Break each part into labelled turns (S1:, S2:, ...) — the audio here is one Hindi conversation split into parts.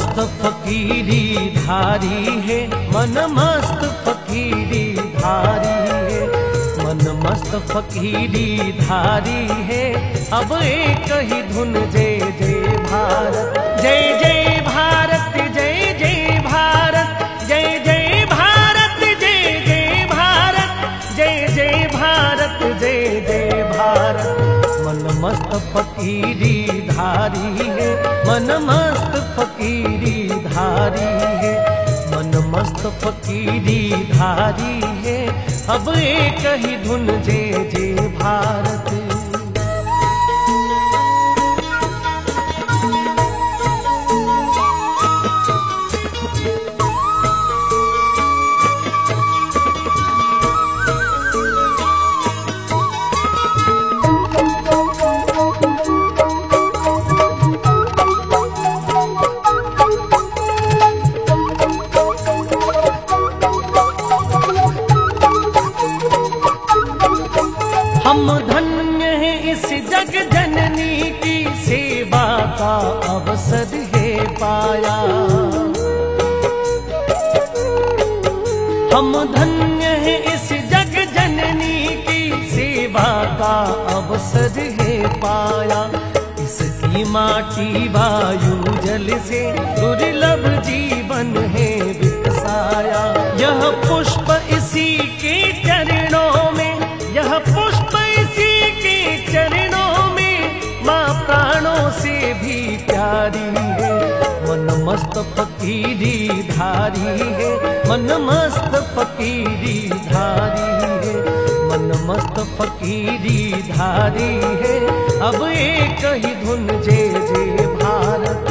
S1: मस्त फकीरी धारी है, मन मस्त फकीरी धारी है, मन मस्त फकीरी धारी है। अब एक ही धुन जय जय भारत, जय जय भारत, जय जय भारत, जय जय भारत, जय जय भारत, जय जय भारत, जय जय भारत। मन मस्त फकीरी धारी है, मन मस्त फकीरी धारी है, मन मस्त फकीरी धारी है। अब एक ही धुन जय जय भारत। हम धन्य हैं इस जग जननी की सेवा का अवसर है पाया। हम धन्य हैं इस जग जननी की सेवा का अवसर है पाया। इसकी माटी वायु जल से दुर्लभ जीवन है विकसाया। यह पुष्प इसी के चरणों में, यह पुष्प इसी के चरणों में, माँ प्राणों से भी प्यारी है। मन मस्त फकीरी धारी है, मन मस्त फकीरी धारी है, मन मस्त फकीरी धारी है। अब एक ही धुन जय जय भारत।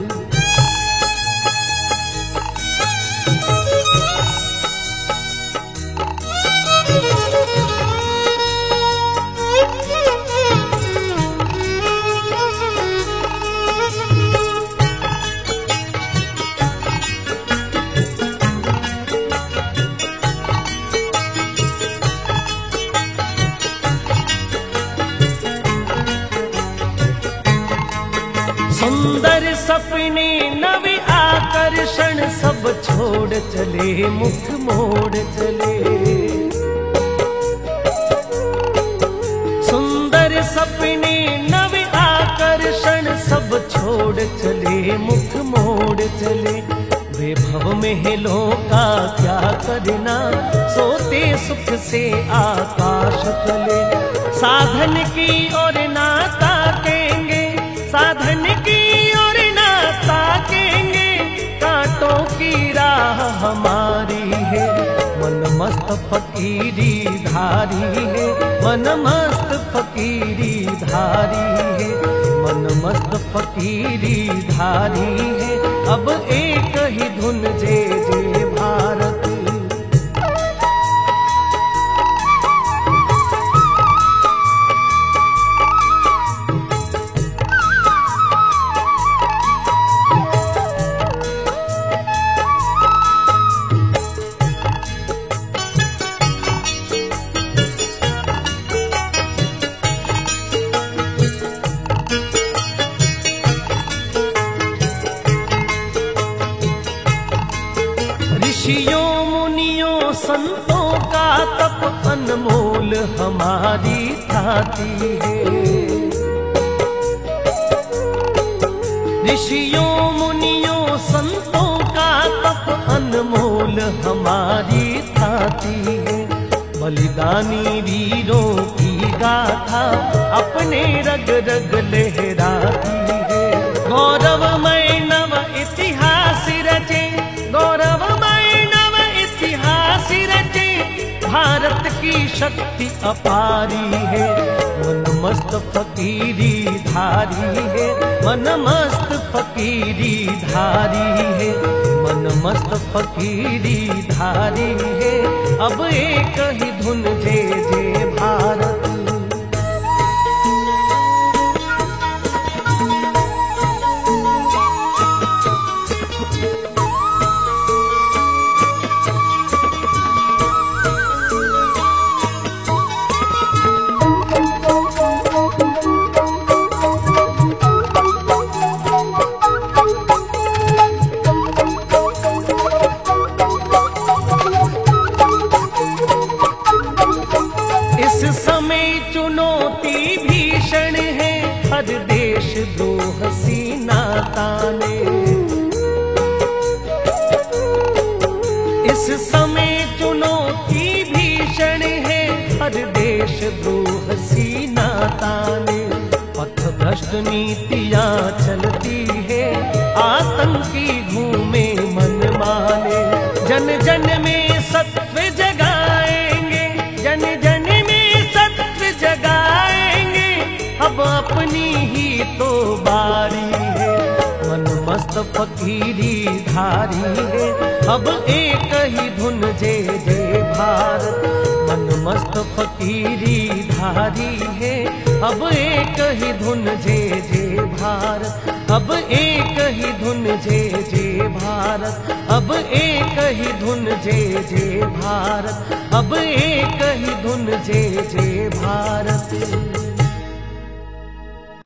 S1: सुंदर सपने नव आकर्षण सब छोड़ चले, मुख मोड़ चले। सुंदर सपने नव आकर्षण सब छोड़ चले, मुख मोड़ चले। वैभव महलों का क्या करना, सोते सुख से आकाश तले। साधन की ओर ना ताकेंगे, साधन की ओर ना ताकेंगे, कांटों की राह हमारी है। मन मस्त फकीरी धारी है, मन मस्त फकीरी धारी है, मन मस्त फकीरी धारी है। अब एक ही धुन जय जय भारत। ऋषियों मुनियों संतों का तप अनमोल हमारी थाती है। ऋषियों मुनियों संतों का तप अनमोल हमारी थाती है। बलिदानी वीरों की गाथा अपने रग रग लहराती है। गौरवमय नव इतिहास रचे, गौरवमय नव इतिहास रचे। भारत की शक्ति अपारी है। मन मस्त फकीरी धारी है, मन मस्त फकीरी धारी है, मन मस्त फकीरी धारी है। अब एक ही धुन जय जय भारत। देशद्रोह सीना ताने। पथ भ्रष्ट नीतियां चलती है, आतंकी घूमे मन माने। जन जन में सत्व जगाएंगे, जन जन में सत्व जगाएंगे, अब अपनी ही तो बारी है। मन मस्त फकीरी धारी है, अब एक ही धुन जय जय भारत। मन मस्त फकीरी धारी है, अब एक ही धुन जय जय भारत। अब एक ही धुन जय जय भारत। अब एक ही धुन जय जय भारत। अब एक ही धुन जय जय भारत।